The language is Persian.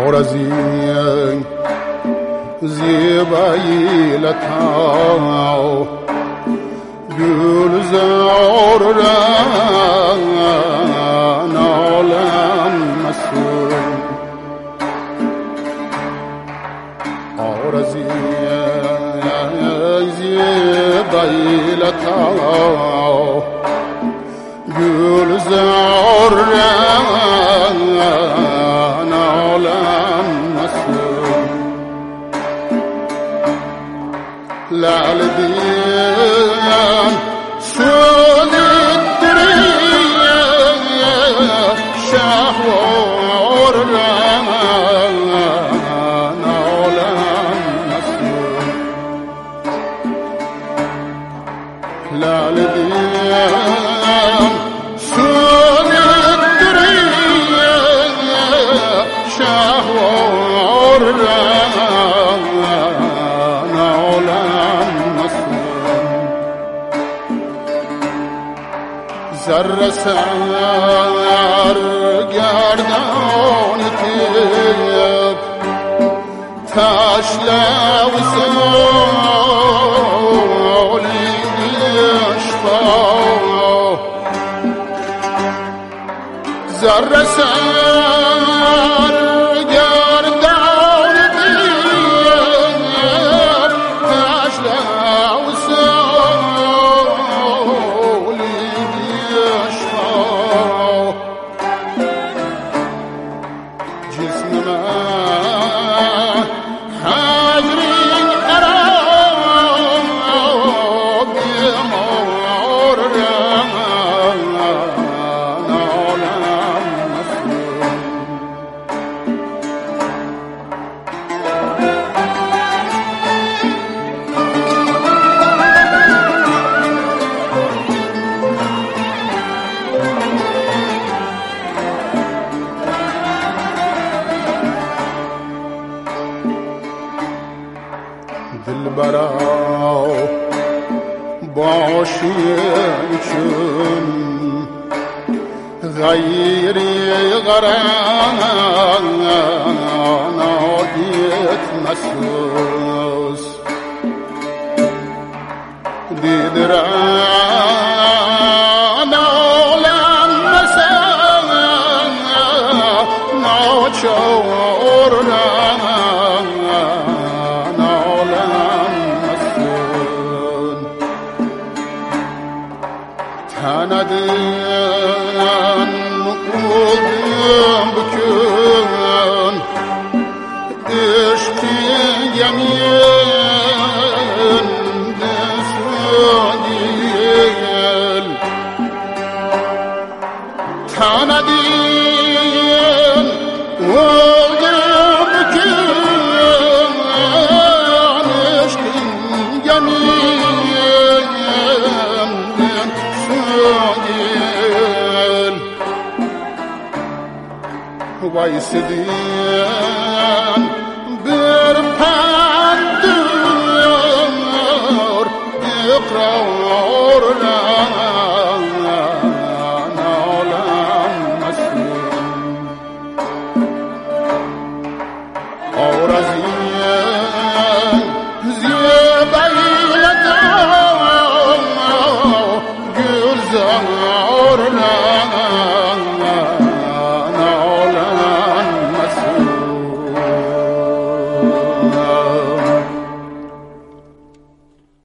آرزی زیبایی لطاو گلزار ران عالم مسون آرزی زیبایی لطاو گلزار ران عالم مسون لعل ديان سود الدريا شهور رمان عالم مسون لعل ديان سود الدريا شهور رمان عالم ذره سر گردان تیب تشله و سالی اشفا ذره سر گردان تیب تشله و جسم من حجرین خراب بیمار رمان عالم مسون دلبرا باشی چون غیری غران نادیت مسوس دیدران عالم مسن ناچار تندن مقودم بکن عشقی یمین دسودیل تندن مقودم بکن عشقی یمین وایسدین بر پندور اقرار ران عالم مسون آرزی زیبایی لطاو گلزار